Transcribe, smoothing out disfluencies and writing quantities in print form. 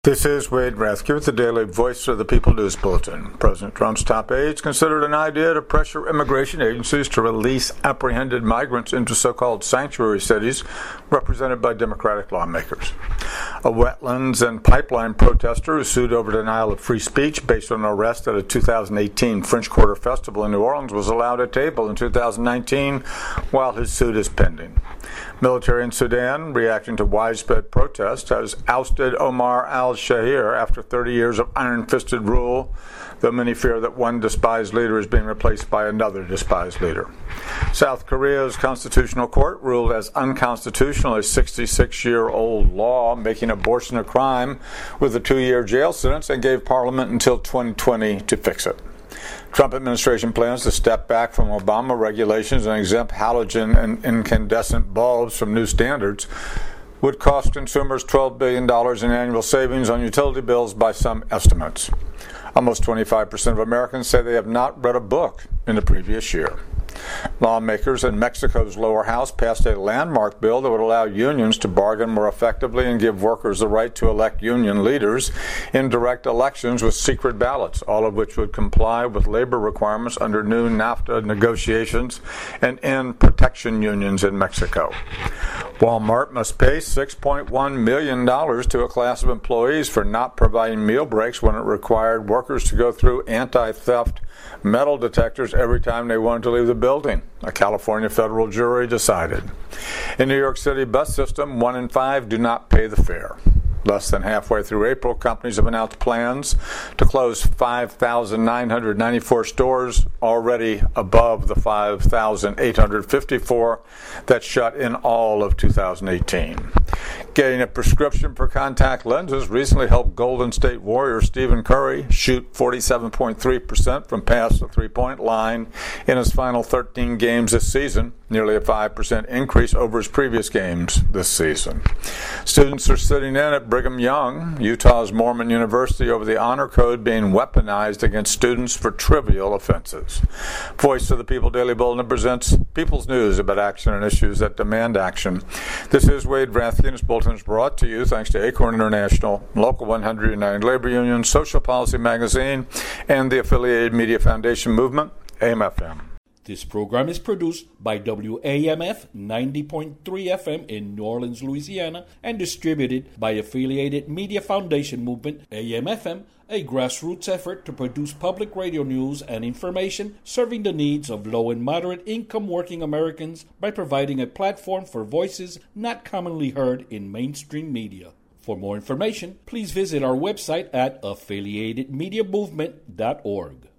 This is Wade Rathke with the Daily Voice of the People News Bulletin. President Trump's top aides considered an idea to pressure immigration agencies to release apprehended migrants into so-called sanctuary cities represented by Democratic lawmakers. A wetlands and pipeline protester who sued over denial of free speech based on an arrest at a 2018 French Quarter Festival in New Orleans was allowed a table in 2019 while his suit is pending. Military in Sudan, reacting to widespread protest, has ousted Omar al-Shahir after 30 years of iron-fisted rule, though many fear that one despised leader is being replaced by another despised leader. South Korea's constitutional court ruled as unconstitutional a 66-year-old law making abortion a crime with a 2-year jail sentence and gave Parliament until 2020 to fix it. Trump administration plans to step back from Obama regulations and exempt halogen and incandescent bulbs from new standards would cost consumers $12 billion in annual savings on utility bills by some estimates. Almost 25% of Americans say they have not read a book in the previous year. Lawmakers in Mexico's lower house passed a landmark bill that would allow unions to bargain more effectively and give workers the right to elect union leaders in direct elections with secret ballots, all of which would comply with labor requirements under new NAFTA negotiations and end protection unions in Mexico. Walmart must pay $6.1 million to a class of employees for not providing meal breaks when it required workers to go through anti-theft metal detectors every time they wanted to leave the building, a California federal jury decided. In New York City bus system, 1 in 5 do not pay the fare. Less than halfway through April, companies have announced plans to close 5,994 stores, already above the 5,854 that shut in all of 2018. Getting a prescription for contact lenses recently helped Golden State Warrior Stephen Curry shoot 47.3% from past the three-point line in his final 13 games this season, nearly a 5% increase over his previous games this season. Students are sitting in at Brigham Young, Utah's Mormon University, over the honor code being weaponized against students for trivial offenses. Voice of the People Daily Bulletin presents People's News about action and issues that demand action. This is Wade Rathke, and this bulletin is brought to you thanks to Acorn International, Local 100 United Labor Union, Social Policy Magazine, and the affiliated Media Foundation Movement, AM/FM. This program is produced by WAMF 90.3 FM in New Orleans, Louisiana, and distributed by affiliated Media Foundation Movement, AM/FM, a grassroots effort to produce public radio news and information serving the needs of low and moderate income working Americans by providing a platform for voices not commonly heard in mainstream media. For more information, please visit our website at affiliatedmediamovement.org.